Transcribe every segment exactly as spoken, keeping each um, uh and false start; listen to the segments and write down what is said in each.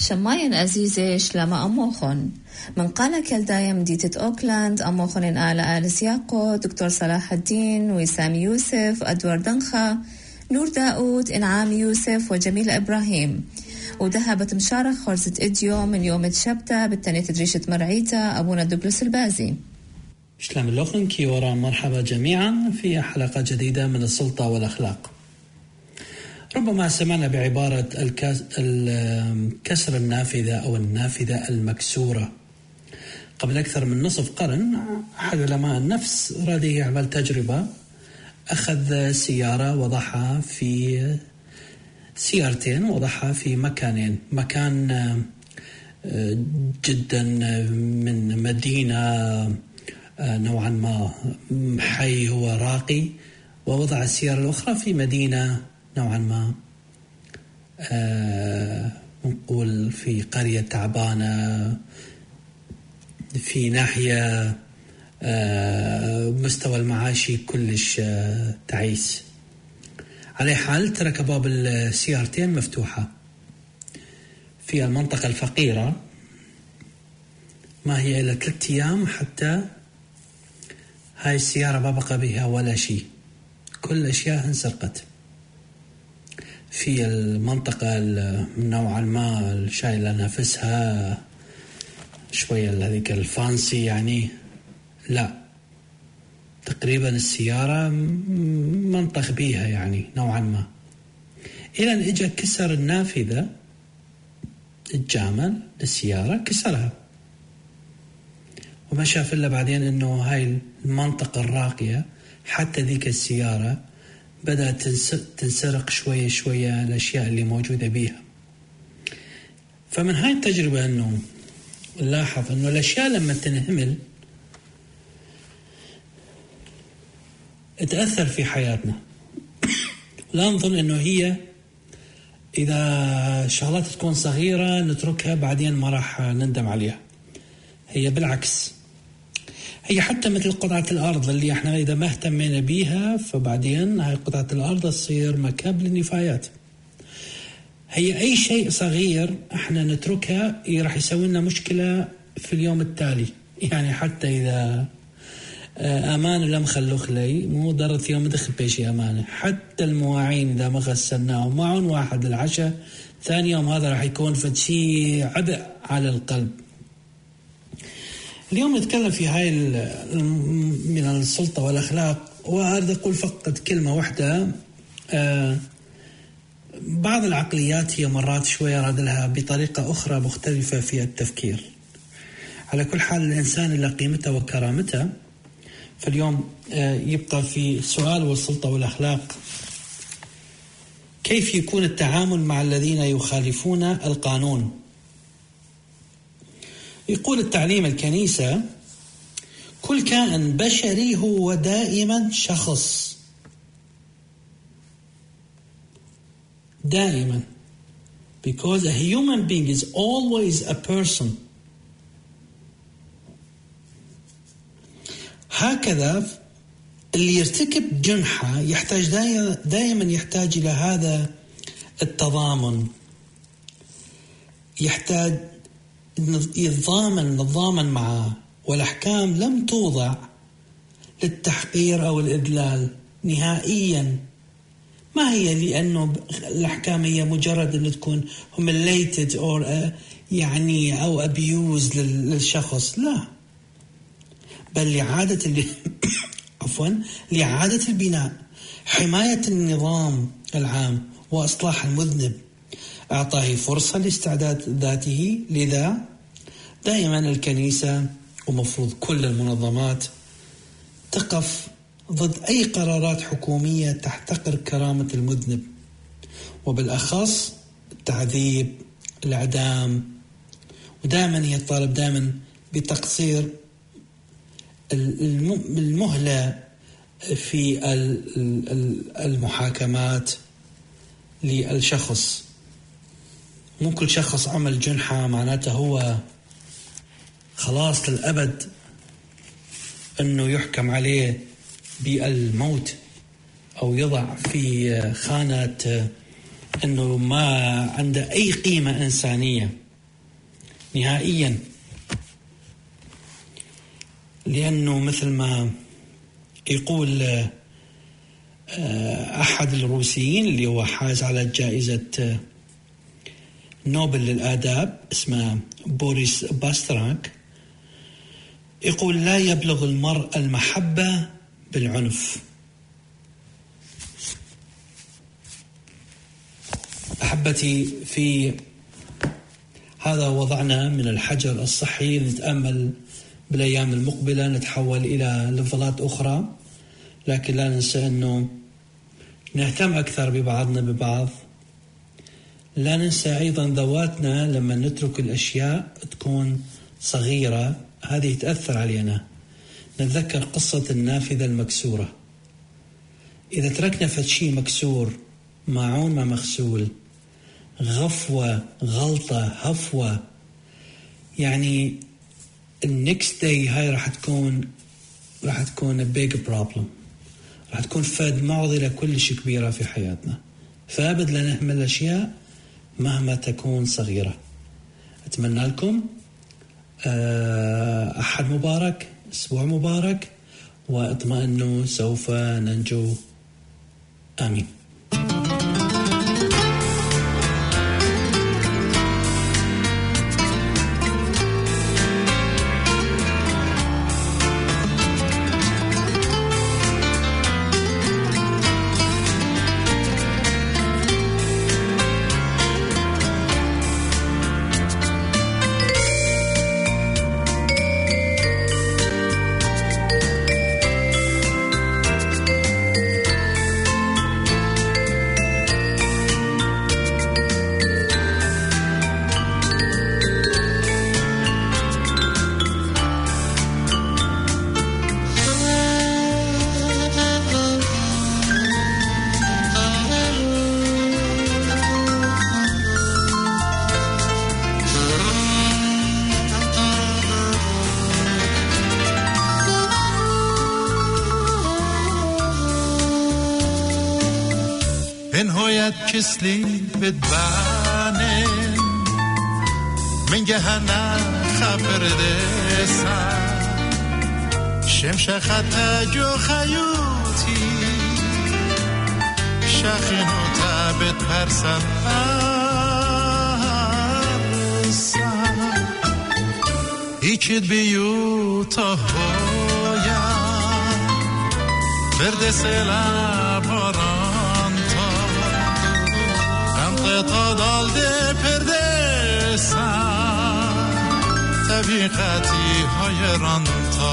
شماين أزيزة شلما أموخن من قانا كالدايم ديتة أوكلاند أموخن إن آل آل سياقو دكتور صلاح الدين وسامي يوسف أدوار دنخة نور داود إنعام يوسف وجميل إبراهيم وذهبت مشارك خرزة إديو من يوم الشبتة بالتانية تدريشة مرعيتا أبونا دوغلاس البازي. شلام اللوخن كيورا، مرحبا جميعا في حلقة جديدة من السلطة والأخلاق. ربما سمعنا بعبارة الكسر النافذة أو النافذة المكسورة. قبل أكثر من نصف قرن أحد علماء النفس راد يعمل تجربة، أخذ سيارة وضعها في سيارتين وضعها في مكانين، مكان جدا من مدينة نوعا ما حي هو راقي، ووضع السيارة الأخرى في مدينة نوعا ما نقول في قرية تعبانة، في ناحية مستوى المعاشي كلش تعيس. على حال ترك باب السيارتين مفتوحة في المنطقة الفقيرة، ما هي إلا ثلاثة أيام حتى هاي السيارة ما بقى بها ولا شيء، كل أشياء انسرقت. في المنطقة نوعا ما الشايلة نفسها شوية هذيك الفانسي، يعني لا تقريبا السيارة منطق بيها يعني نوعا ما، إلى أن إجا كسر النافذة الجامل للسيارة، كسرها وما شاف إلا بعدين أنه هاي المنطقة الراقية حتى ذيك السيارة بدأت تنسرق شوية شوية الأشياء اللي موجودة بيها. فمن هاي التجربة أنه نلاحظ أنه الأشياء لما تنهمل تأثر في حياتنا. لا نظن أنه هي إذا شغلات تكون صغيرة نتركها بعدين ما راح نندم عليها، هي بالعكس، هي حتى مثل قطعة الأرض اللي احنا إذا ما اهتمينا بيها فبعدين هاي قطعة الأرض تصير مكان للنفايات. هي أي شيء صغير احنا نتركها راح يسوي لنا مشكلة في اليوم التالي. يعني حتى إذا أمان لم خلوخ لي مو ضرت يوم دخل بيشي أمانة، حتى المواعين إذا ما غسلناهم معون واحد للعشاء ثاني يوم هذا راح يكون فشي عبء على القلب. اليوم نتكلم في هاي من السلطة والأخلاق، وأريد أقول فقط كلمة واحدة. آه بعض العقليات هي مرات شوية راد لها بطريقة أخرى مختلفة في التفكير. على كل حال الإنسان اللي قيمته وكرامته، فاليوم آه يبقى في سؤال والسلطة والأخلاق: كيف يكون التعامل مع الذين يخالفون القانون؟ يقول التعليم الكنيسة: كل كائن بشري هو دائما شخص، دائما، because a human being is always a person. هكذا اللي يرتكب جنحة يحتاج دائما يحتاج إلى هذا التضامن، يحتاج يتضامن نتضامن معه. والأحكام لم توضع للتحقير أو الإدلال نهائيا، ما هي لأنه الأحكام هي مجرد أن تكون humiliated أو يعني أو abuse للشخص، لا، بل لإعادة اللي عفوا لإعادة البناء، حماية النظام العام وإصلاح المذنب، أعطاه فرصة لاستعداد ذاته. لذا دائما الكنيسة ومفروض كل المنظمات تقف ضد أي قرارات حكومية تحتقر كرامة المذنب، وبالأخص التعذيب، الإعدام، ودائما هي تطالب دائما بتقصير المهلة في المحاكمات للشخص. مو كل شخص عمل جنحة معناته هو خلاص للأبد أنه يحكم عليه بالموت أو يضع في خانة أنه ما عنده أي قيمة إنسانية. نهائيا، لأنه مثل ما يقول أحد الروسيين اللي هو حاز على جائزة نوبل للآداب اسمه بوريس باستراك، يقول: لا يبلغ المرء المحبة بالعنف. أحبتي، في هذا وضعنا من الحجر الصحي، نتأمل بالأيام المقبلة نتحول إلى لفظات أخرى، لكن لا ننسى أنه نهتم أكثر ببعضنا ببعض. لا ننسى أيضا ذواتنا، لما نترك الأشياء تكون صغيرة هذه تأثر علينا. نتذكر قصة النافذة المكسورة، إذا تركنا فشي مكسور، معون ما مغسول، غفوة، غلطة، هفوة، يعني النكست داي هاي راح تكون راح تكون a big problem، راح تكون فد معضلة كلش كبيرة في حياتنا. فأبد لا نهمل الأشياء مهما تكون صغيرة. أتمنى لكم أحد مبارك، أسبوع مبارك، واطمئنوا سوف ننجو. آمين. Kisli bedbanen men gehana khaber desa shem shakhata jo khayuti shakhinuta bet parsan arsa ichid biyuta hoya verde sela paran تا دالده پردسا طبیقتی های رانتا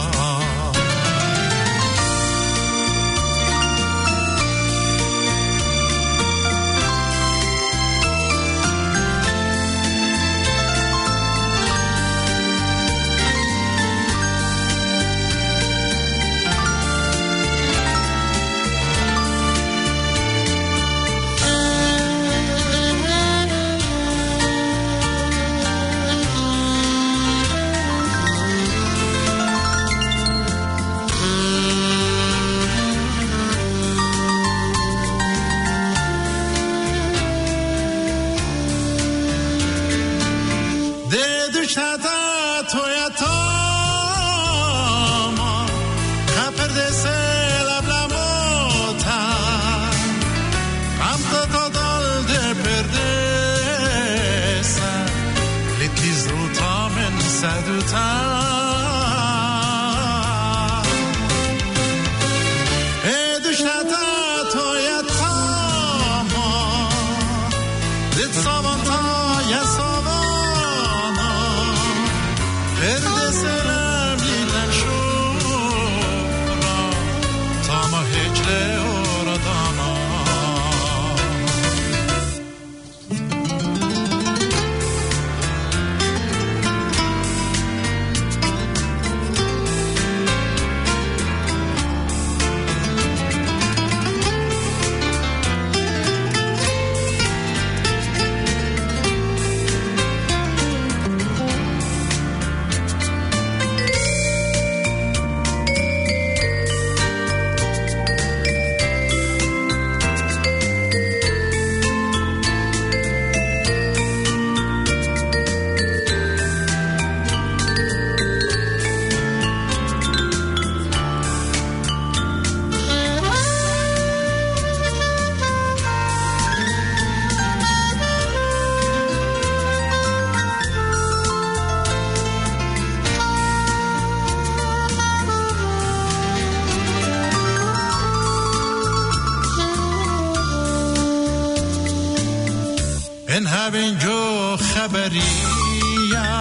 ببین جو خبریا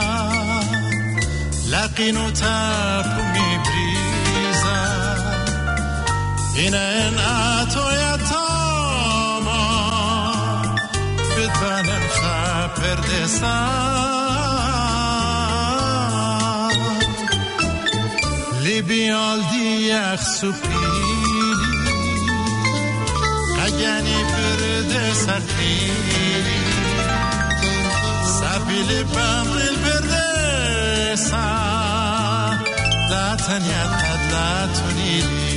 لقینو تپو میبریزه اینه این اتویا تاما بدبنن خپردسان لیبیال دیخ سپیلی اگنی برده سرپیلی سبیلی بمریل برده سان لا تنیت قد لا تنیلی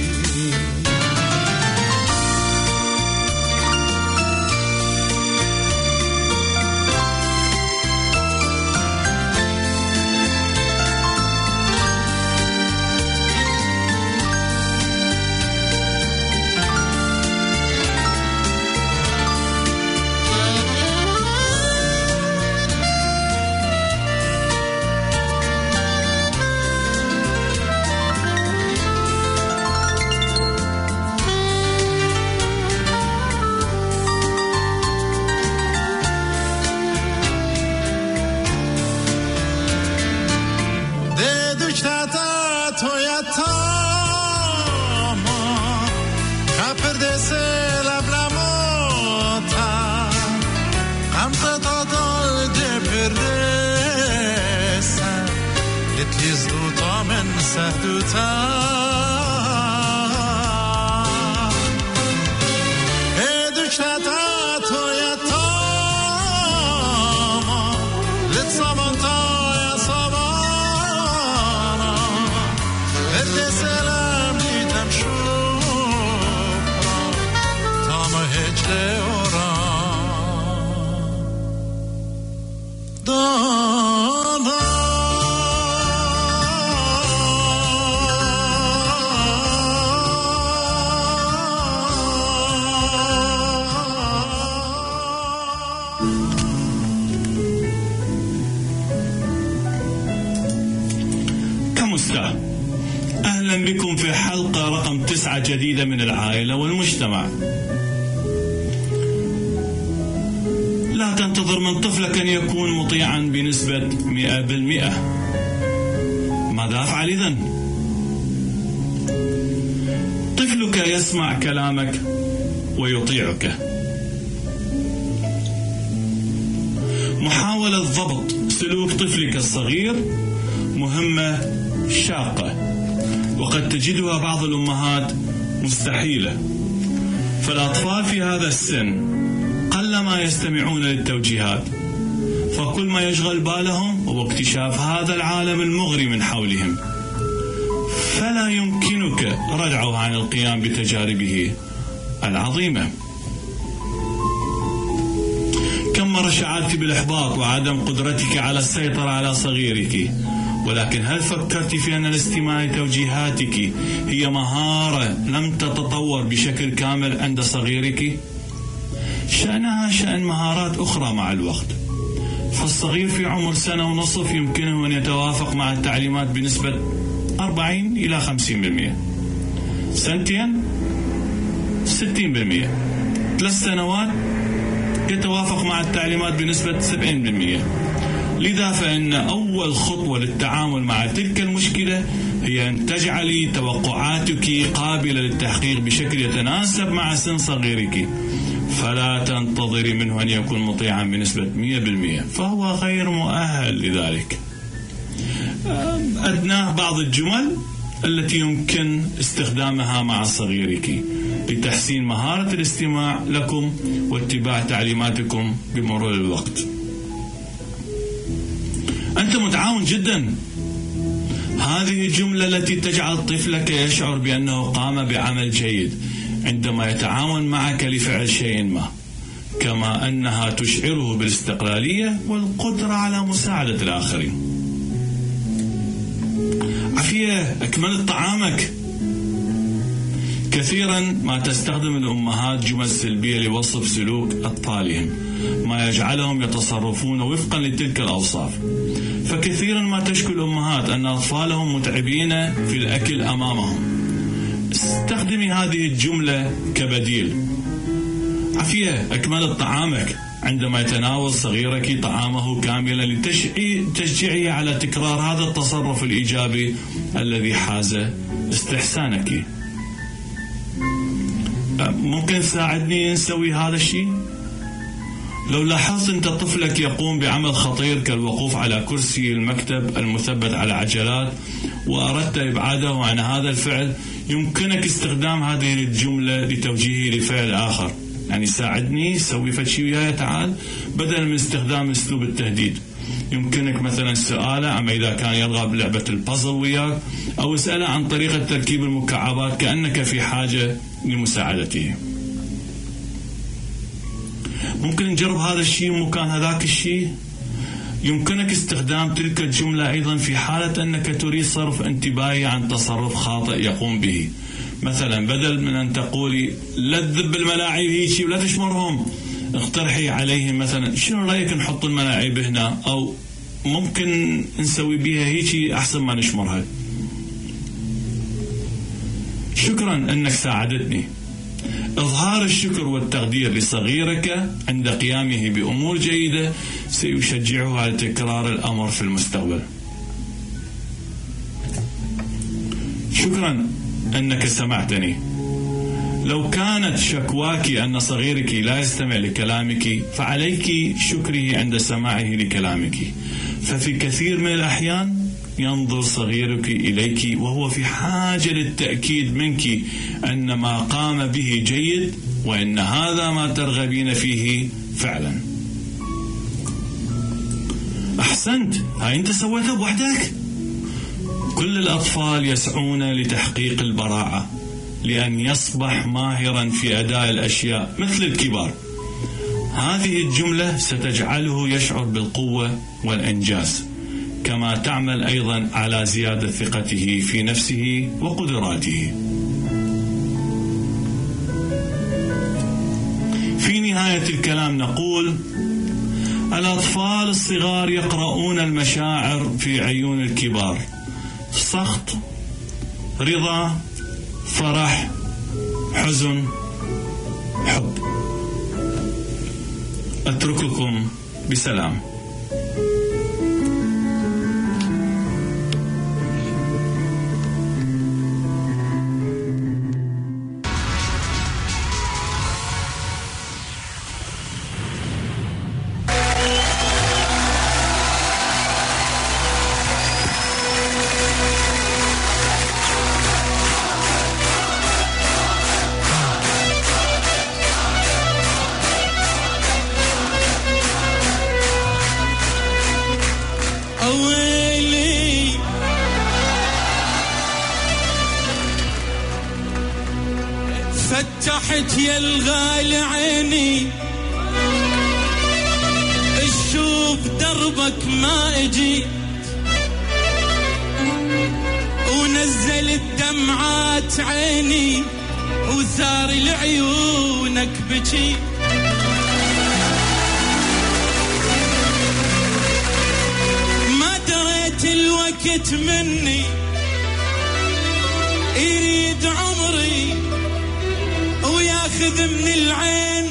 أهلا بكم في حلقة رقم تسعة جديدة من العائلة والمجتمع. لا تنتظر من طفلك أن يكون مطيعا بنسبة مئة بالمئة. ماذا أفعل إذن؟ طفلك يسمع كلامك ويطيعك. محاولة ضبط سلوك طفلك الصغير مهمة شاقة، وقد تجدها بعض الأمهات مستحيلة، فالأطفال في هذا السن قلما يستمعون للتوجيهات، فكل ما يشغل بالهم هو اكتشاف هذا العالم المغري من حولهم، فلا يمكنك ردعه عن القيام بتجاربه العظيمة. كم مرة شعرت بالإحباط وعدم قدرتك على السيطرة على صغيرك، ولكن هل فكرت في أن الاستماع لتوجيهاتك هي مهارة لم تتطور بشكل كامل عند صغيرك؟ شأنها شأن مهارات أخرى مع الوقت، فالصغير في عمر سنة ونصف يمكنه أن يتوافق مع التعليمات بنسبة أربعين إلى خمسين بالمئة، سنتين ستين بالمئة، ثلاث سنوات يتوافق مع التعليمات بنسبة سبعين بالمئة. لذا فإن أول خطوة للتعامل مع تلك المشكلة هي أن تجعلي توقعاتك قابلة للتحقيق بشكل يتناسب مع سن صغيرك، فلا تنتظري منه أن يكون مطيعا بنسبة مئة بالمئة، فهو غير مؤهل لذلك. أدناه بعض الجمل التي يمكن استخدامها مع صغيرك لتحسين مهارة الاستماع لكم واتباع تعليماتكم بمرور الوقت. أنت متعاون جدا. هذه الجملة التي تجعل طفلك يشعر بأنه قام بعمل جيد عندما يتعاون معك لفعل شيء ما، كما أنها تشعره بالاستقلالية والقدرة على مساعدة الآخرين. عافية، أكملت طعامك. كثيرا ما تستخدم الأمهات جمل سلبية لوصف سلوك أطفالهم، ما يجعلهم يتصرفون وفقا لتلك الأوصاف. فكثيرا ما تشكو الأمهات أن أطفالهم متعبين في الأكل أمامهم. استخدمي هذه الجملة كبديل. عافية، أكملت طعامك. عندما يتناول صغيرك طعامه كاملا لتشجيعه على تكرار هذا التصرف الإيجابي الذي حاز استحسانك. ممكن تساعدني نسوي هذا الشيء؟ لو لاحظت أنت طفلك يقوم بعمل خطير كالوقوف على كرسي المكتب المثبت على عجلات وأردت إبعاده عن هذا الفعل، يمكنك استخدام هذه الجملة لتوجيهه لفعل آخر. يعني ساعدني سوي فشي وياي تعال، بدل من استخدام أسلوب التهديد. يمكنك مثلا سؤاله أما إذا كان يرغب بلعبة البازل وياك، أو اسأله عن طريقة تركيب المكعبات كأنك في حاجة لمساعدته. ممكن نجرب هذا الشيء مكان هذاك الشيء. يمكنك استخدام تلك الجملة أيضا في حالة أنك تريد صرف انتباهي عن تصرف خاطئ يقوم به. مثلا بدل من أن تقولي لا تذب الملاعب هيك ولا تشمرهم، اقترحي عليه مثلا شنو رأيك نحط الملاعب هنا، أو ممكن نسوي بيها هيك أحسن ما نشمرها. شكرا أنك ساعدتني. إظهار الشكر والتقدير لصغيرك عند قيامه بأمور جيدة سيشجعه على تكرار الأمر في المستقبل. شكرا أنك سمعتني. لو كانت شكواك أن صغيرك لا يستمع لكلامك، فعليك شكره عند سماعه لكلامك، ففي كثير من الأحيان ينظر صغيرك إليك وهو في حاجة للتأكيد منك أن ما قام به جيد، وأن هذا ما ترغبين فيه فعلا. أحسنت، هاي أنت سويتها بوحدك. كل الأطفال يسعون لتحقيق البراعة، لأن يصبح ماهرا في أداء الأشياء مثل الكبار. هذه الجملة ستجعله يشعر بالقوة والإنجاز، كما تعمل أيضا على زيادة ثقته في نفسه وقدراته. في نهاية الكلام نقول: الأطفال الصغار يقرؤون المشاعر في عيون الكبار، سخط، رضا، فرح، حزن، حب. أترككم بسلام. فتحت يا الغالي عيني، اشوف دربك ما اجيت، ونزلت دمعات عيني وثار لعيونك بكي. ما دريت الوقت مني يريد عمري وياخذ من العين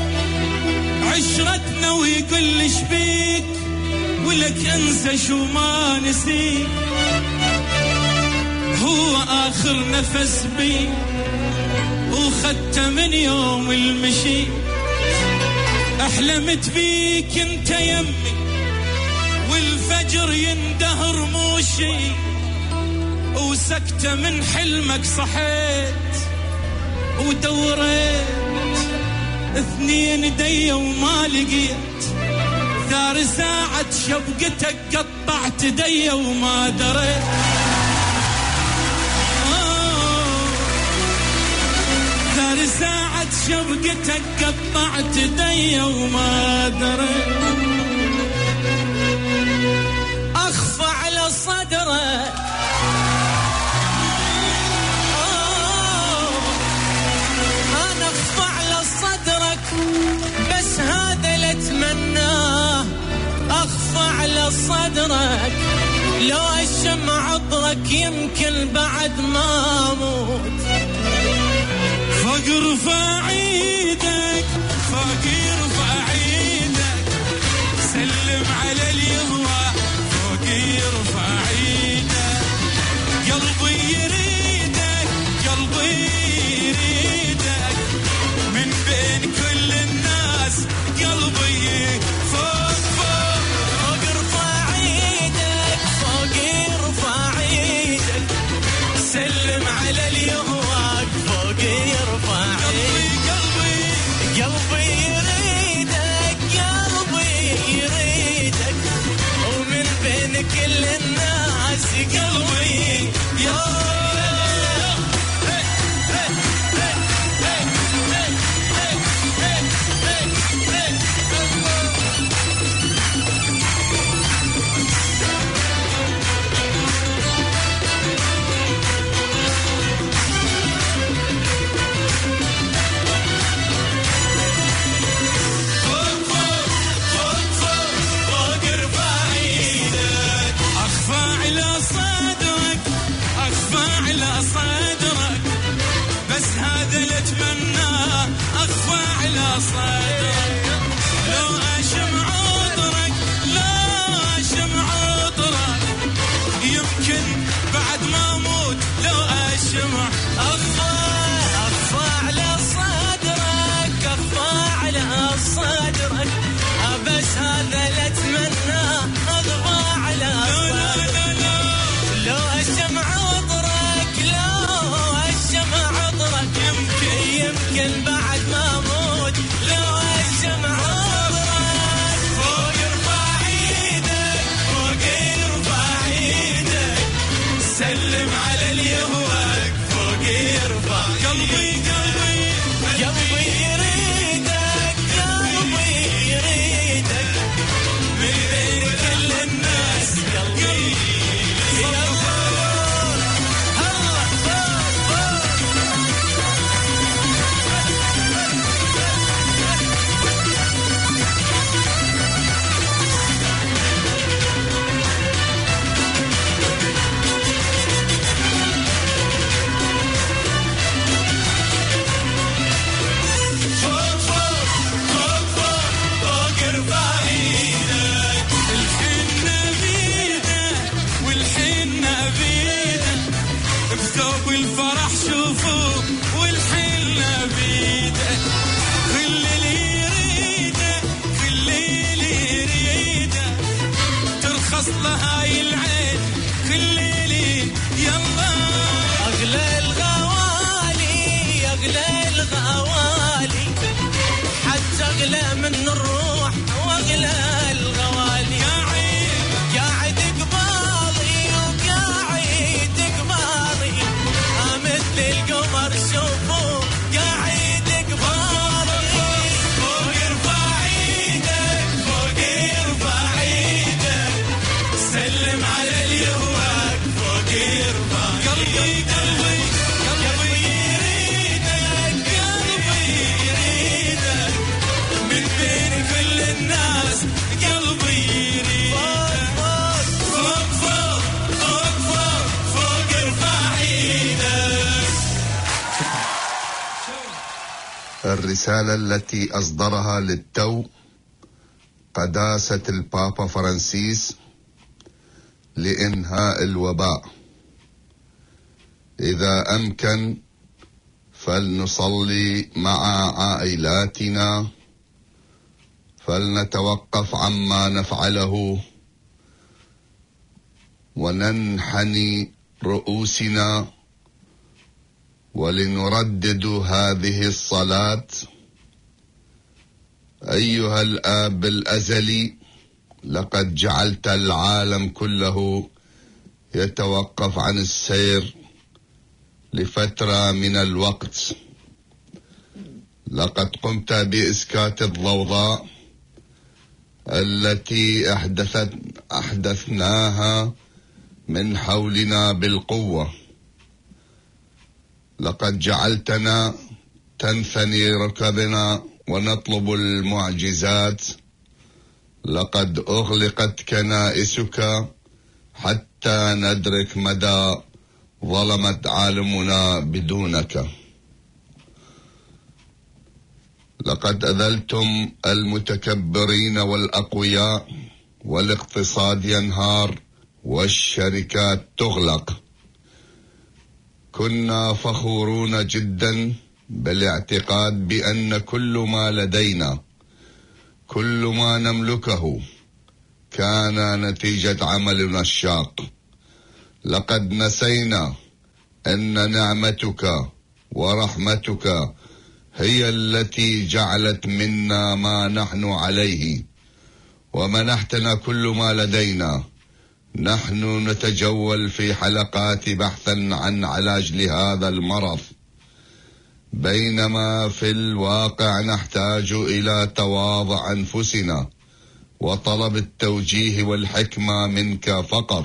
عشرتنا ويقول لي شبيك، ولك انسى شو ما نسيك. هو اخر نفس بي وخدته من يوم المشي، احلمت بيك انت يمي والفجر يندهر موشي، وسكتة من حلمك صحيت ودوريت اثنين دي وما لقيت، ثار ساعة شبقتك قطعت دي وما دريت. ثار ساعة شبقتك قطعت دي وما دريت. أخفى على صدرك بس هذا اللي اتمناه. اخفى على صدرك لو اشم عطرك يمكن بعد ما اموت. فقر فاعيدك فقير فاعيدك على اليهوى فوق يرفع ايده قلبي يريدك قلبي يريدك من بين كل الناس قلبي فوق فوق فوق ارفع ايدك فوق يرفع ايدك سلم على اليهوى فوق يرفع ايدك قلبي قلبي يريدك قلبي يريدك ومن بين كل الناس قلبي يا صدرك بس هذا اللي اتمناه اخفى على صدرك لو اشم عطرك لو اشم عطرك يمكن بعد ما اموت لو اشم اخفى اخفى على صدرك اخفى على صدرك بس هذا اللي اتمناه اخفى على صدرك لو اشم يمكن بعد ما اموت لو الشمع عطرك فوق ارفع ايدك فوق ارفع ايدك سلم على اليهوك فوق ارفع قلبي قلبي قلبي يريدك قلبي يريدك من بين كل الناس قلبي بثوب الفرح شوفوا والحلة بيده كل اللي يريده كل اللي يريده ترخص لهاي العين كل اللي يلا أغلى الغوالي أغلى الغوالي حتى أغلى من الروح وأغلى الغوالي قاعد قاعد قبالي وقاعد قبالي مثل القمر شوفوا قاعد قبالي فوق ارفع ايدك فوق ارفع ايدك سلم على اليهوك فوق ارفع قلبي قلبي قلبي يريدك قلبي يريدك من بين كل الناس قلبي يريدك فوق فوق فوق فوق فوق فوق ارفع ايدك. الرسالة التي أصدرها للتو قداسة البابا فرانسيس لإنهاء الوباء. إذا أمكن فلنصلي مع عائلاتنا، فلنتوقف عما نفعله وننحني رؤوسنا ولنردد هذه الصلاة. أيها الآب الأزلي، لقد جعلت العالم كله يتوقف عن السير لفترة من الوقت. لقد قمت بإسكات الضوضاء التي أحدثت أحدثناها من حولنا بالقوة. لقد جعلتنا تنثني ركبنا ونطلب المعجزات. لقد أغلقت كنائسك حتى ندرك مدى ظلمة عالمنا بدونك. لقد أذلتم المتكبرين والأقوياء والاقتصاد ينهار والشركات تغلق. كنا فخورون جدا بالاعتقاد بأن كل ما لدينا، كل ما نملكه، كان نتيجة عملنا الشاق. لقد نسينا أن نعمتك ورحمتك هي التي جعلت منا ما نحن عليه، ومنحتنا كل ما لدينا. نحن نتجول في حلقات بحثا عن علاج لهذا المرض، بينما في الواقع نحتاج إلى تواضع أنفسنا وطلب التوجيه والحكمة منك فقط.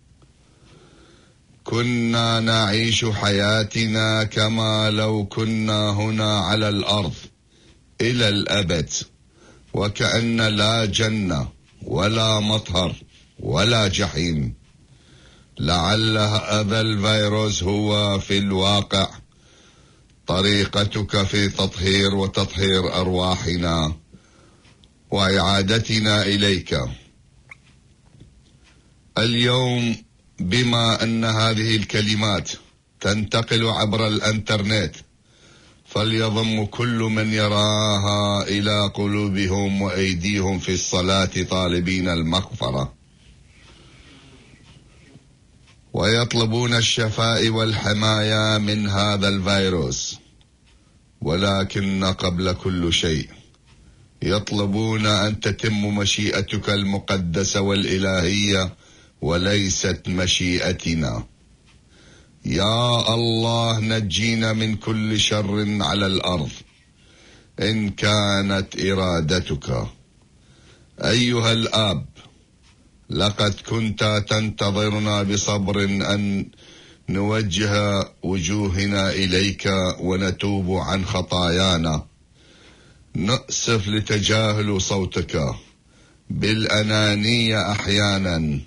كنا نعيش حياتنا كما لو كنا هنا على الأرض إلى الأبد، وكأن لا جنة ولا مطهر ولا جحيم. لعل هذا الفيروس هو في الواقع طريقتك في تطهير وتطهير أرواحنا وإعادتنا إليك. اليوم بما أن هذه الكلمات تنتقل عبر الإنترنت، فليضم كل من يراها إلى قلوبهم وأيديهم في الصلاة طالبين المغفرة، ويطلبون الشفاء والحماية من هذا الفيروس. ولكن قبل كل شيء يطلبون أن تتم مشيئتك المقدسة والإلهية وليست مشيئتنا. يا الله، نجينا من كل شر على الأرض إن كانت إرادتك. أيها الآب، لقد كنت تنتظرنا بصبر أن نوجه وجوهنا إليك ونتوب عن خطايانا. نأسف لتجاهل صوتك بالأنانية أحيانا.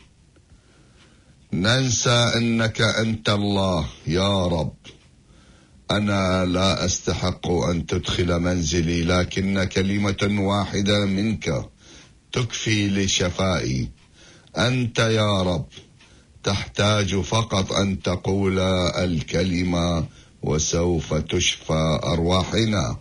ننسى أنك أنت الله. يا رب، أنا لا أستحق أن تدخل منزلي، لكن كلمة واحدة منك تكفي لشفائي. أنت يا رب تحتاج فقط أن تقول الكلمة وسوف تشفى أرواحنا.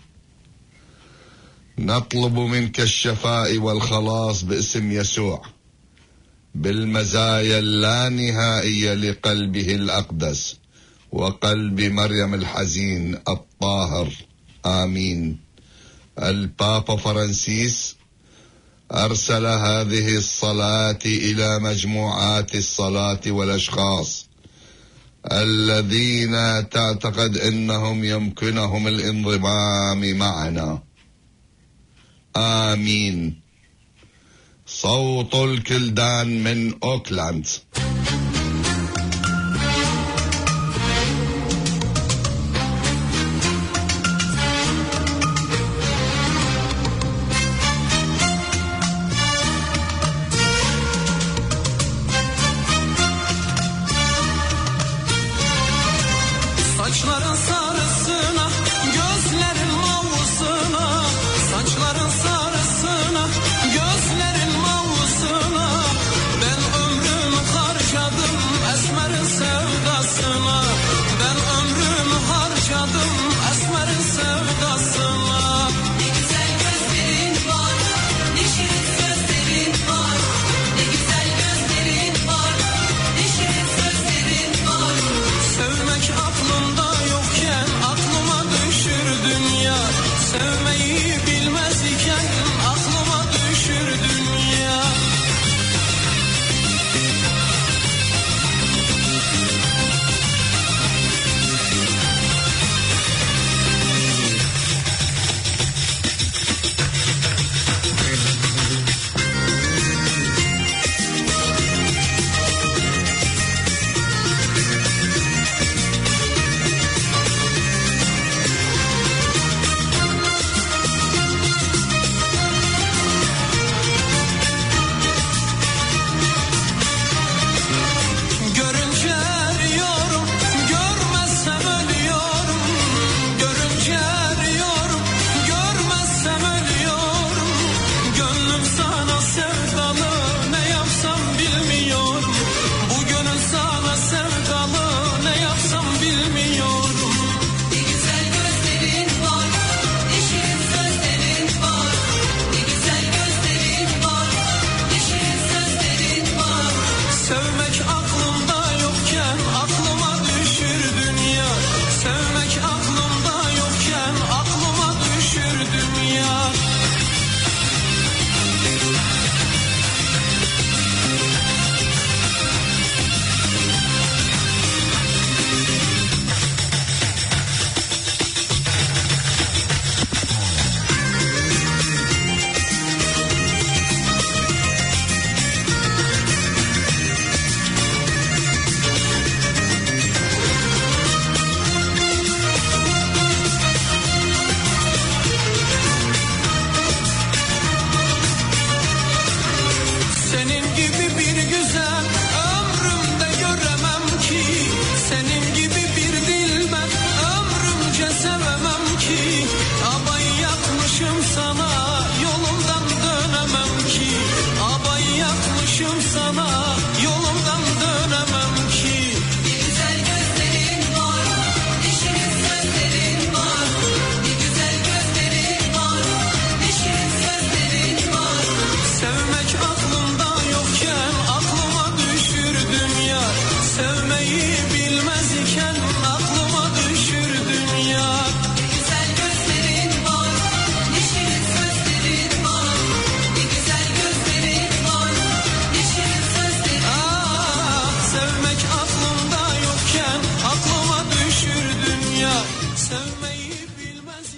نطلب منك الشفاء والخلاص باسم يسوع، بالمزايا اللانهائية لقلبه الأقدس وقلب مريم الحزين الطاهر. آمين. البابا فرانسيس أرسل هذه الصلاة إلى مجموعات الصلاة والأشخاص الذين تعتقد أنهم يمكنهم الانضمام معنا. آمين. صوت الكلدان من أوكلاند. Saçların sarısına, gözlerin mavusuna, saçların sarısına, gözlerin mavusuna, ben ömrümü harcadım esmerin sevdasına, ben ömrümü harcadım esmerin sevdasına. Ne güzel gözlerin var, ne şirin sözlerin var, ne güzel gözlerin var, ne şirin sözlerin var. Sevmek aklımda yokken aklıma düşür dünya, sevmeyi bilmez iken aklıma düşür dünya.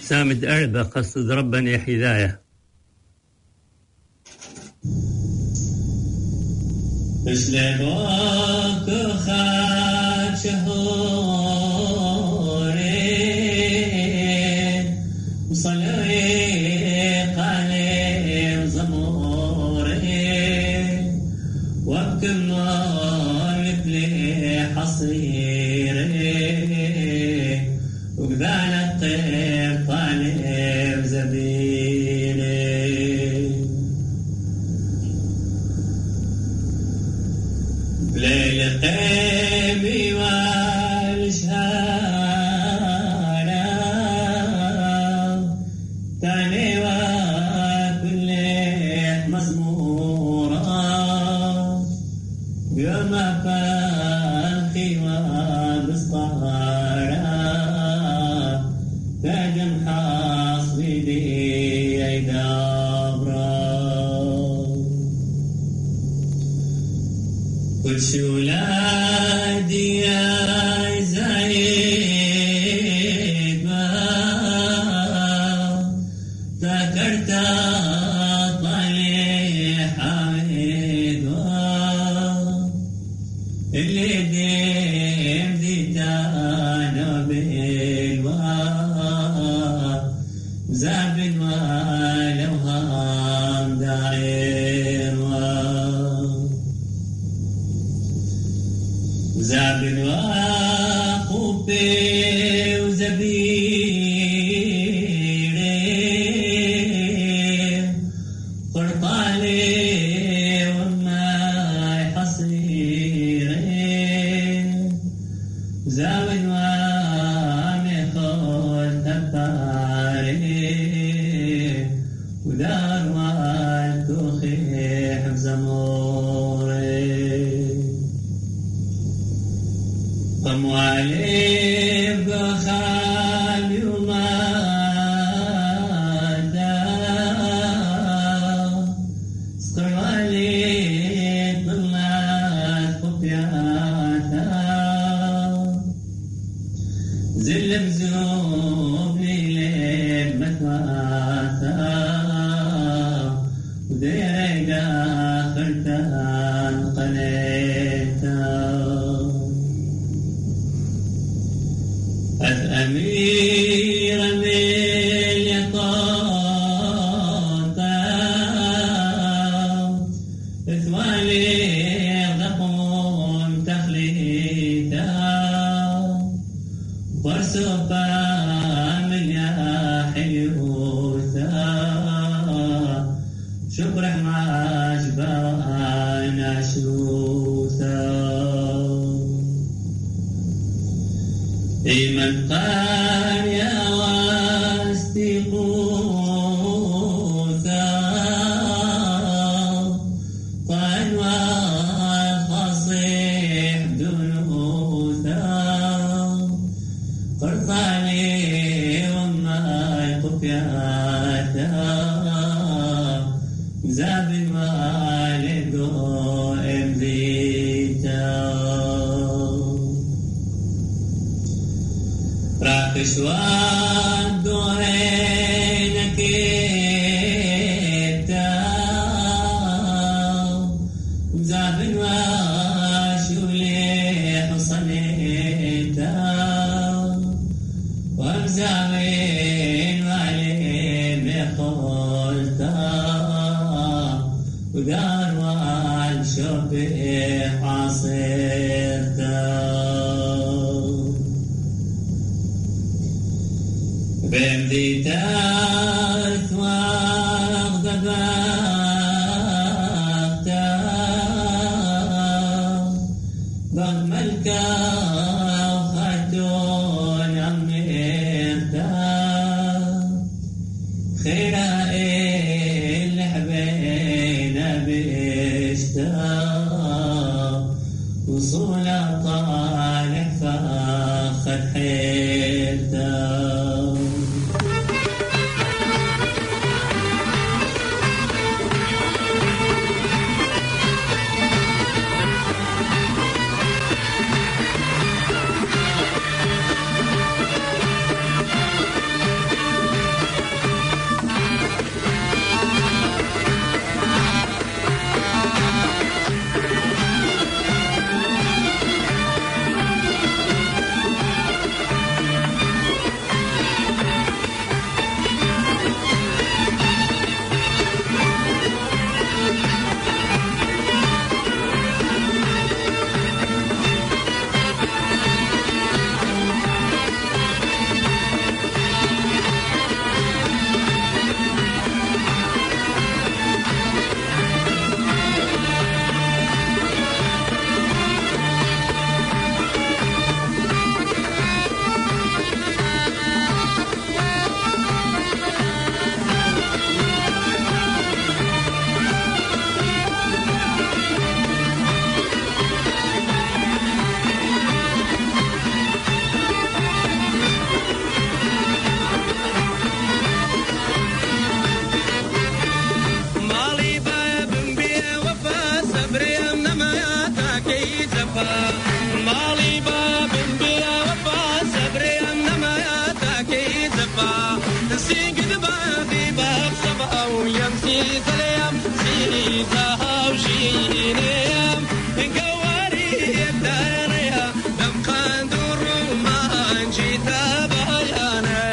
سامد أربة قصد ربني حذاية. بسلبوك خاد شهورين صلوي قليم زمورين وابكم مثلي حصيرين وقذان الطيب طالب زبيرين بليل القيم والشهارة تعني وكل مزمورة بيوم فالخي وبسطارة تاجم حاصلي دي أي دابرة كل شولادي يا زايد ما ذكرت طالع حميد اللي ديم زيتانا بالوا زاب ولو هم داير زاب وقوبي وزبيري قرطالي وما حصيري زاب ومخول تباري ودار والكوخي حفظ موري وموالي بخالي ومادا سقرالي طلعت خطياتا زل بزوب ليلة مثواتا وديري داخلتان قليتا أمير من يطاطا إثوالي ضقون تخليتا فرسوفا من يا حيوثا شبرح مع أشبانا شوثا إيمن قال يا واستيقوثا طال والخصيح دنوثا قرطاني وما القفياتا زاب والد إمزيتا راكش ودورينك إتا زاب وشولي حصنيتا ومزاوين وعليم خلتا ودار والشوفي حاصرتا بمديتات واغضباتا بغملكا وخاتون عميرتا خيرا اللي حبينا بيشتا وصولا طالع فاخد حيرتا نفسي قد باقي بخصبها ويمسي سليم سيدها وجينيم قواري الدنيا دم قندور وما جيت بيانا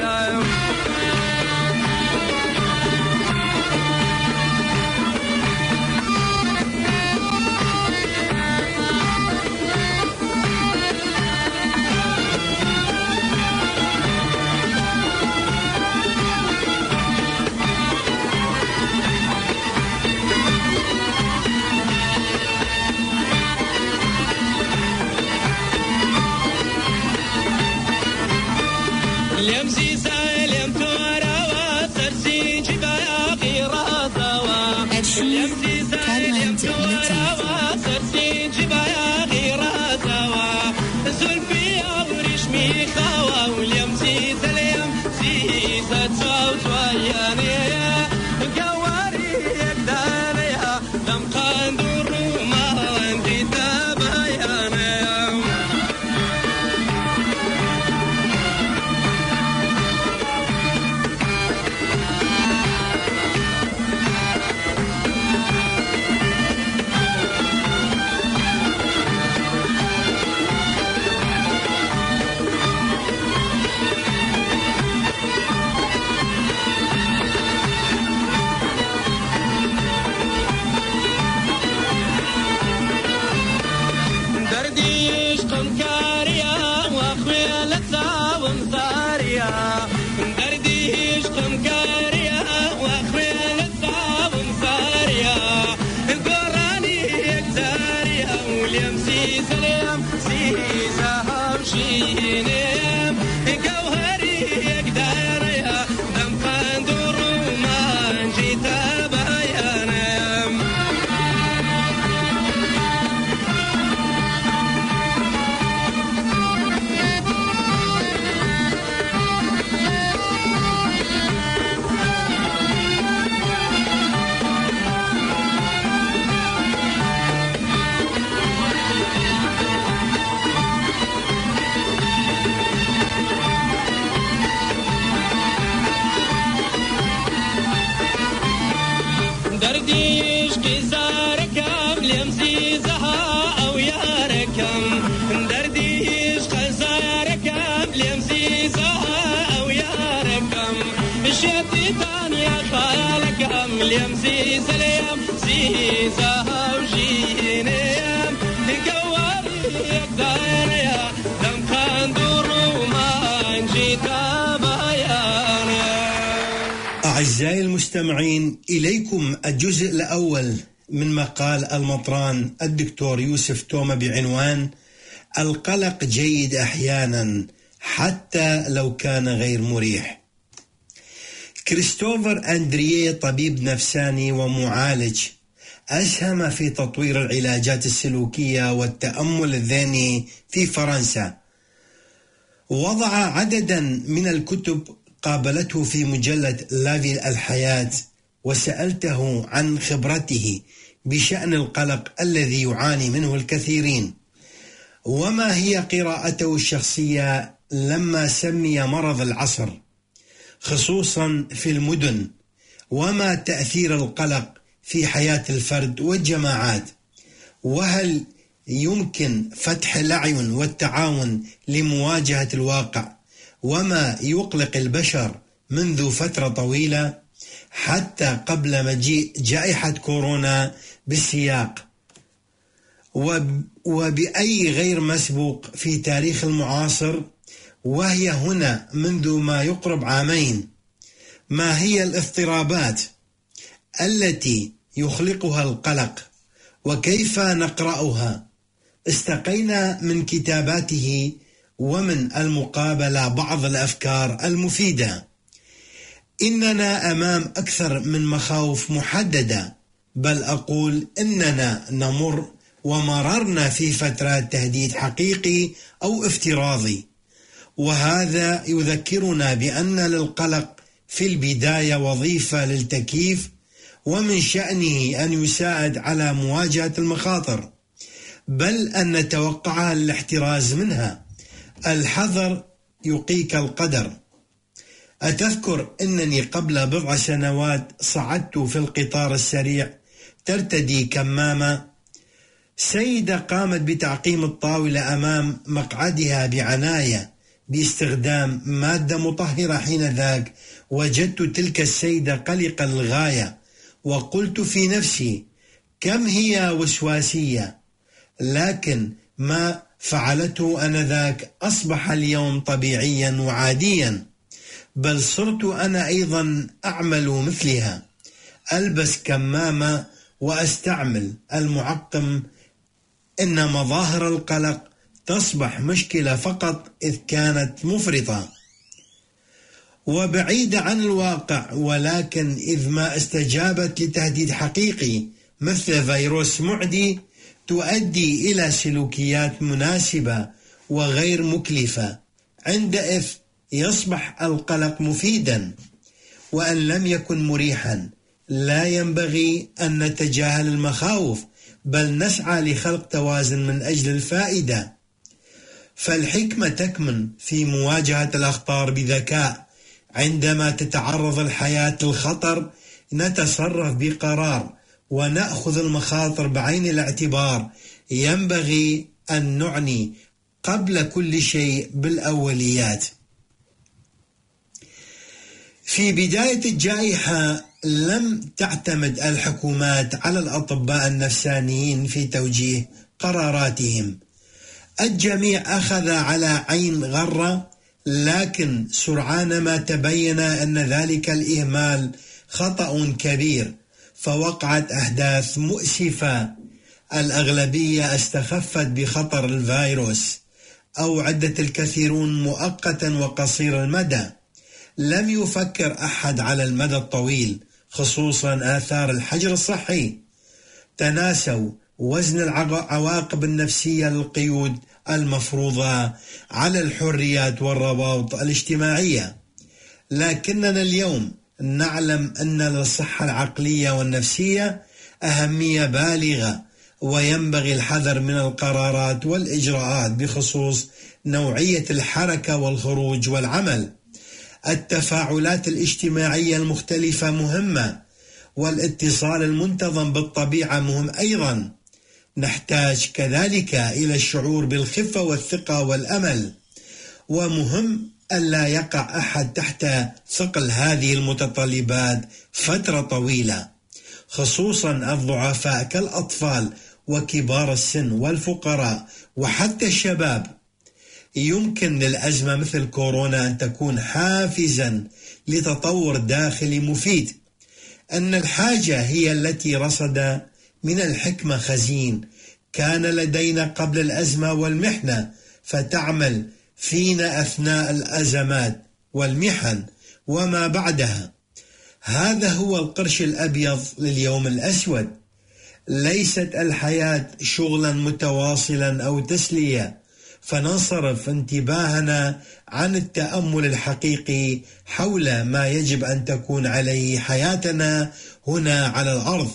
أعزائي المستمعين، إليكم الجزء الأول من مقال المطران الدكتور يوسف توما بعنوان القلق جيد أحيانا حتى لو كان غير مريح. كريستوفر أندريه طبيب نفساني ومعالج أسهم في تطوير العلاجات السلوكية والتأمل الذهني في فرنسا، وضع عددا من الكتب قابلته في مجلة لافي الحياة، وسألته عن خبرته بشأن القلق الذي يعاني منه الكثيرين، وما هي قراءته الشخصية لما سمي مرض العصر خصوصا في المدن، وما تأثير القلق في حياة الفرد والجماعات، وهل يمكن فتح الأعين والتعاون لمواجهة الواقع وما يقلق البشر منذ فترة طويلة حتى قبل مجيء جائحة كورونا بالسياق، وبأي غير مسبوق في تاريخ المعاصر، وهي هنا منذ ما يقرب عامين. ما هي الاضطرابات التي يخلقها القلق وكيف نقرأها؟ استقينا من كتاباته ومن المقابلة بعض الأفكار المفيدة. إننا أمام أكثر من مخاوف محددة، بل أقول إننا نمر ومررنا في فترات تهديد حقيقي أو افتراضي، وهذا يذكرنا بأن للقلق في البداية وظيفة للتكييف، ومن شأنه أن يساعد على مواجهة المخاطر، بل أن نتوقعها الاحتراز منها. الحذر يقيك القدر. أتذكر أنني قبل بضع سنوات صعدت في القطار السريع ترتدي كمامة. سيدة قامت بتعقيم الطاولة أمام مقعدها بعناية باستخدام مادة مطهرة. حين ذاك وجدت تلك السيدة قلقة للغاية، وقلت في نفسي كم هي وسواسية، لكن ما فعلته أنذاك أصبح اليوم طبيعيا وعاديا، بل صرت أنا أيضا أعمل مثلها، ألبس كمامة وأستعمل المعقم. إن مظاهر القلق تصبح مشكلة فقط إذ كانت مفرطة وبعيدة عن الواقع، ولكن إذ ما استجابت لتهديد حقيقي مثل فيروس معدي تؤدي إلى سلوكيات مناسبة وغير مكلفة، عندئذ يصبح القلق مفيدا وأن لم يكن مريحا. لا ينبغي أن نتجاهل المخاوف، بل نسعى لخلق توازن من أجل الفائدة. فالحكمة تكمن في مواجهة الأخطار بذكاء. عندما تتعرض الحياة للخطر نتصرف بقرار ونأخذ المخاطر بعين الاعتبار. ينبغي أن نعني قبل كل شيء بالأوليات. في بداية الجائحة لم تعتمد الحكومات على الأطباء النفسانيين في توجيه قراراتهم. الجميع أخذ على عين غرة، لكن سرعان ما تبين أن ذلك الإهمال خطأ كبير، فوقعت أحداث مؤسفة. الأغلبية استخفت بخطر الفيروس، أوعدت الكثيرون مؤقتا وقصير المدى. لم يفكر أحد على المدى الطويل، خصوصا آثار الحجر الصحي. تناسوا وزن العواقب النفسية للقيود المفروضة على الحريات والروابط الاجتماعية. لكننا اليوم نعلم أن للصحة العقلية والنفسية أهمية بالغة، وينبغي الحذر من القرارات والإجراءات بخصوص نوعية الحركة والخروج والعمل. التفاعلات الاجتماعية المختلفة مهمة، والاتصال المنتظم بالطبيعة مهم أيضا. نحتاج كذلك إلى الشعور بالخفة والثقة والأمل، ومهم ألا يقع أحد تحت ثقل هذه المتطلبات فترة طويلة، خصوصا الضعفاء كالأطفال وكبار السن والفقراء وحتى الشباب. يمكن للأزمة مثل كورونا أن تكون حافزا لتطور داخلي مفيد. أن الحاجة هي التي رصد من الحكمة خزين كان لدينا قبل الأزمة والمحنة، فتعمل فينا أثناء الأزمات والمحن وما بعدها. هذا هو القرش الأبيض لليوم الأسود. ليست الحياة شغلا متواصلا أو تسلية، فننصرف انتباهنا عن التأمل الحقيقي حول ما يجب أن تكون عليه حياتنا هنا على الأرض.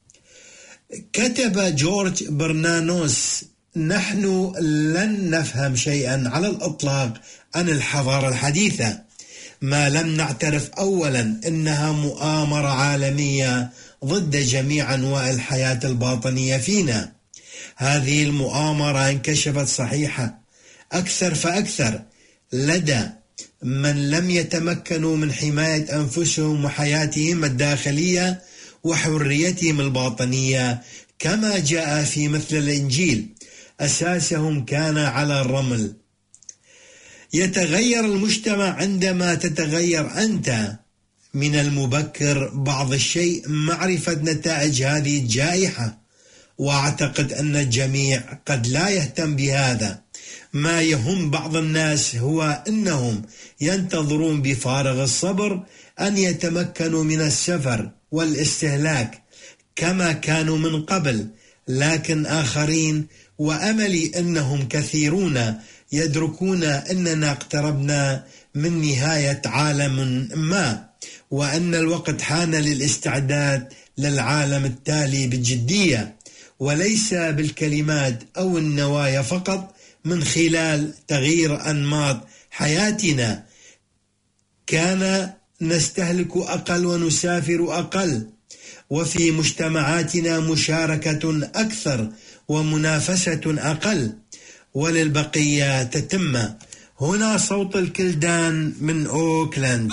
كتب جورج برنانوس: نحن لن نفهم شيئا على الإطلاق عن الحضارة الحديثة ما لم نعترف أولا أنها مؤامرة عالمية ضد جميع أنواع الحياة الباطنية فينا. هذه المؤامرة انكشفت صحيحة أكثر فأكثر لدى من لم يتمكنوا من حماية أنفسهم وحياتهم الداخلية وحريتهم الباطنية، كما جاء في مثل الإنجيل: أساسهم كان على الرمل. يتغير المجتمع عندما تتغير أنت. من المبكر بعض الشيء معرفة نتائج هذه الجائحة، وأعتقد أن الجميع قد لا يهتم بهذا. ما يهم بعض الناس هو أنهم ينتظرون بفارغ الصبر أن يتمكنوا من السفر والاستهلاك كما كانوا من قبل، لكن آخرين وأملي أنهم كثيرون يدركون أننا اقتربنا من نهاية عالم ما، وأن الوقت حان للاستعداد للعالم التالي بجدية، وليس بالكلمات أو النوايا فقط، من خلال تغيير أنماط حياتنا. كان نستهلك أقل ونسافر أقل، وفي مجتمعاتنا مشاركة أكثر ومنافسة أقل، وللبقية تتمة. هنا صوت الكلدان من أوكلاند.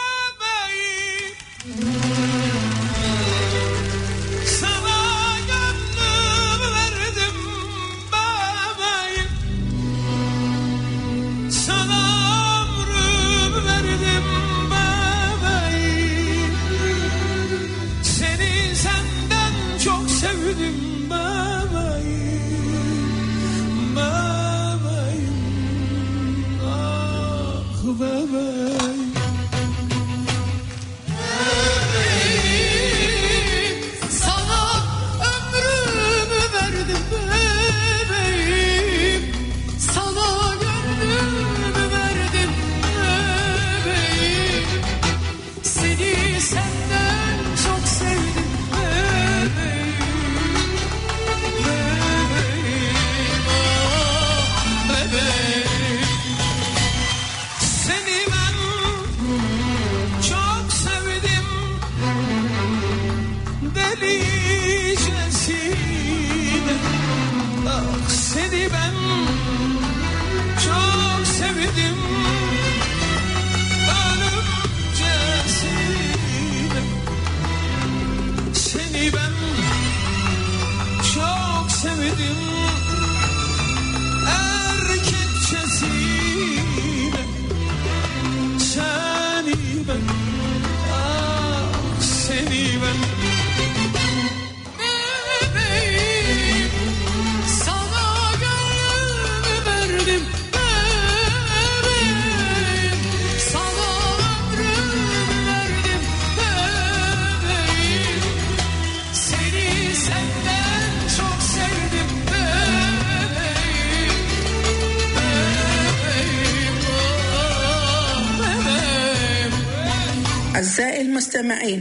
أعزائي المستمعين،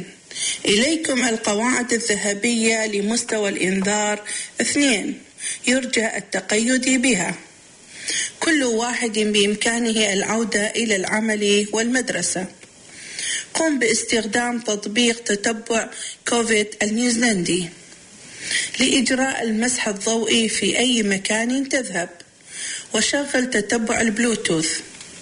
إليكم القواعد الذهبية لمستوى الإنذار اثنين يرجى التقيد بها. كل واحد بإمكانه العودة إلى العمل والمدرسة. قم باستخدام تطبيق تتبع كوفيد النيوزيلندي لإجراء المسح الضوئي في أي مكان تذهب، وشغل تتبع البلوتوث.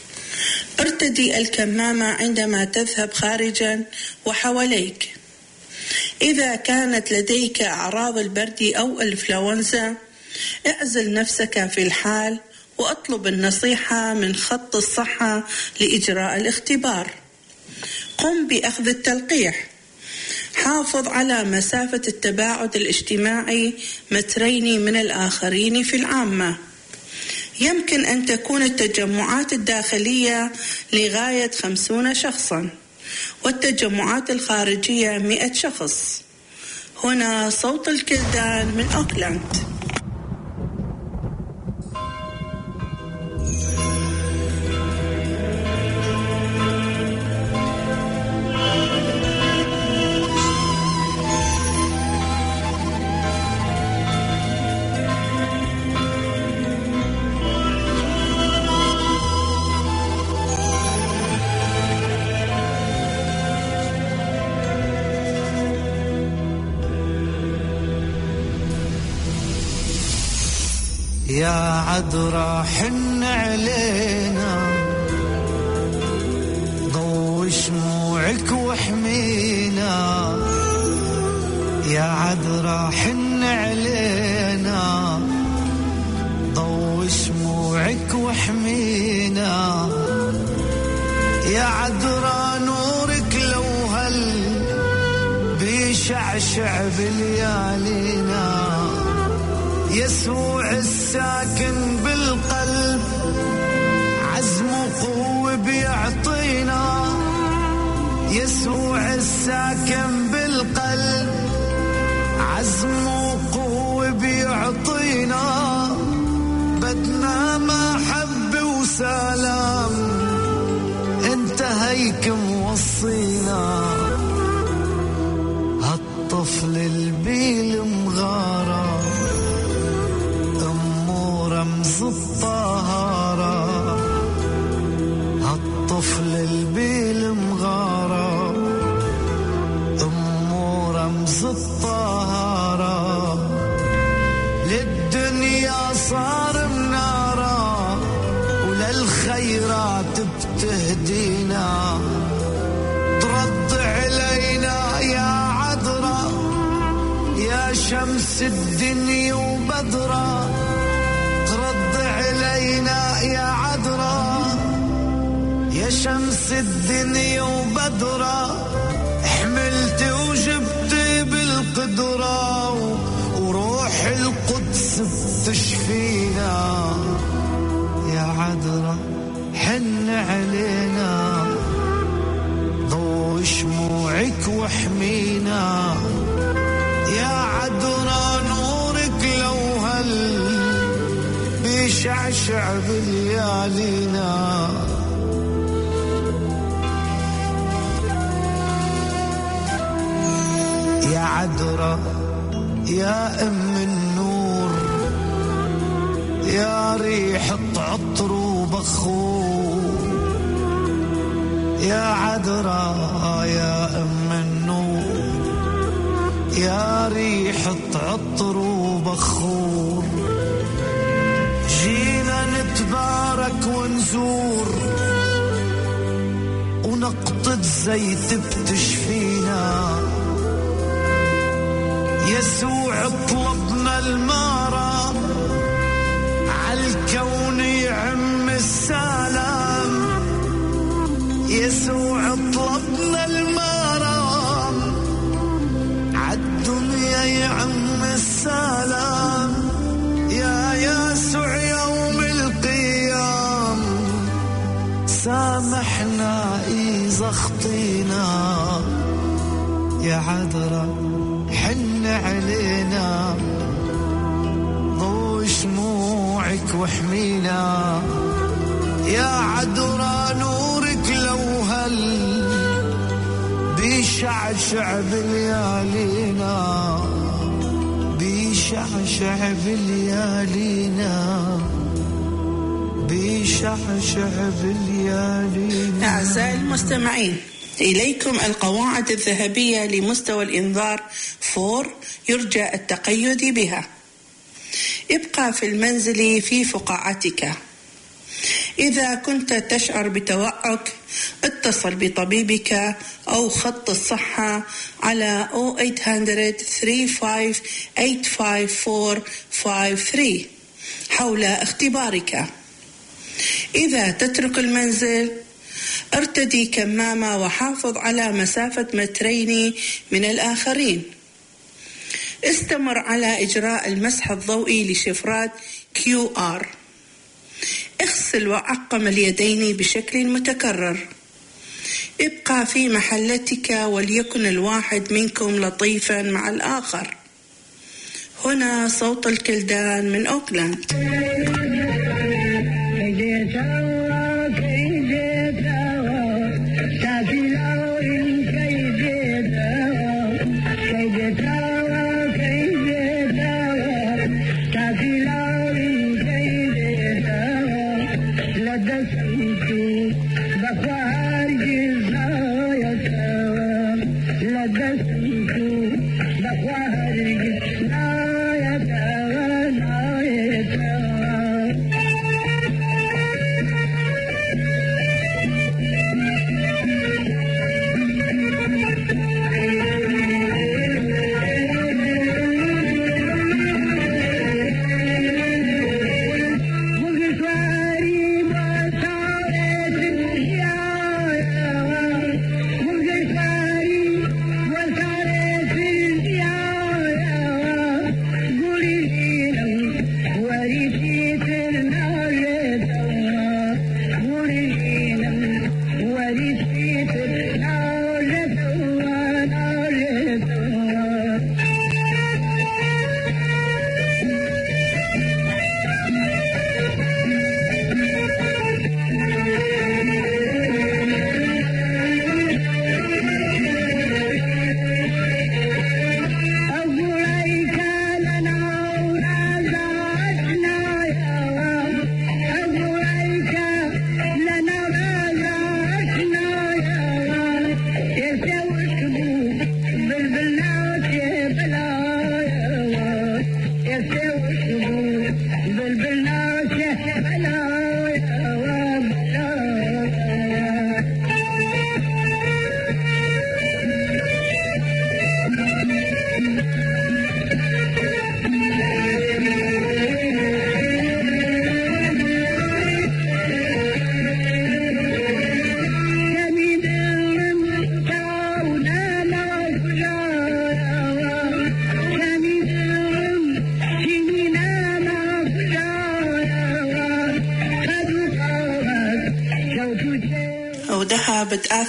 ارتدي الكمامة عندما تذهب خارجا وحواليك. إذا كانت لديك أعراض البرد أو الإنفلونزا اعزل نفسك في الحال واطلب النصيحة من خط الصحة لإجراء الاختبار. قم بأخذ التلقيح. حافظ على مسافة التباعد الاجتماعي مترين من الآخرين في العامة. يمكن أن تكون التجمعات الداخلية لغاية خمسون شخصا، والتجمعات الخارجية مئة شخص. هنا صوت الكلدان من أوكلاند. يا عذرا حن علينا، ضو شموعك واحمينا. يا عذرا حن علينا، ضو شموعك واحمينا. يا عذرا نورك لو هل بيشعشع بليالينا. يسوع الساكن بالقلب عزم وقوة بيعطينا. يسوع الساكن بالقلب عزم وقوة بيعطينا. بدنا محبة وسلام انت هيك موصينا. هالطفل البيل مغارة رمز الطهارة. هالطفل البيل شمس الدنيا وبدرة ترد علينا يا عذرة، يا شمس الدنيا وبدرة حملت وجبت بالقدرة، وروح القدس بتشفينا يا عذرة حن علينا، ضوي شموعك واحمينا يا عذرة، نورك لو هل بيشعشع بليالينا. يا عذرة يا أم النور، يا ريحة عطر وبخور، يا عذرة يا أم النور، يا ريحة عطر وبخور، جينا نتبارك ونزور ونقطة زيت بتشفينا، يسوع طلبنا المارة عالكون يعم السلام، يسوع طلبنا المارة عالدنيا يعم السلام، يا يسوع يوم القيام سامحنا إذا خطينا، يا عذرة حن علينا، ضوي شموعك واحمينا يا عذرة، نورك لو هل بيشعشع بليالينا، بيشعشع بليالينا، بيشعشع بليالينا. أعزائي المستمعين، إليكم القواعد الذهبية لمستوى الإنذار فور يرجى التقيد بها. ابقى في المنزل في فقاعتك. إذا كنت تشعر بتوعك اتصل بطبيبك أو خط الصحة على صفر ثمانية صفر ثلاثة خمسة ثمانية خمسة أربعة خمسة ثلاثة حول اختبارك. إذا تترك المنزل ارتدي كمامة وحافظ على مسافة مترين من الآخرين. استمر على إجراء المسح الضوئي لشفرات كيو آر. اغسل وعقم اليدين بشكل متكرر. ابقى في محلتك وليكن الواحد منكم لطيفا مع الآخر. هنا صوت الكلدان من أوكلاند. Well,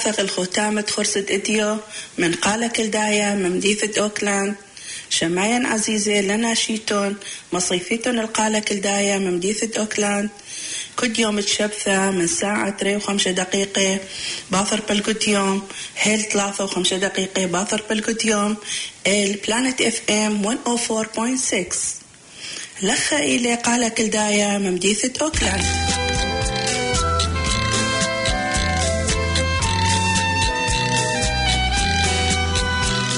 نافق الختامة خرصة إديو من قالة كلدايا ممديثة أوكلاند شمايا عزيزة لنا شيتون مصيفيتون القالة كلدايا ممديثة أوكلاند كل يوم تشبثة من ساعة تري وخمسة دقيقة باثر بالكد يوم هيل ثلاثة وخمسة دقيقة باثر بالكد يوم البلانت اف ام مية وأربعة فاصلة ستة لخا إلي قالة كلدايا ممديثة أوكلاند.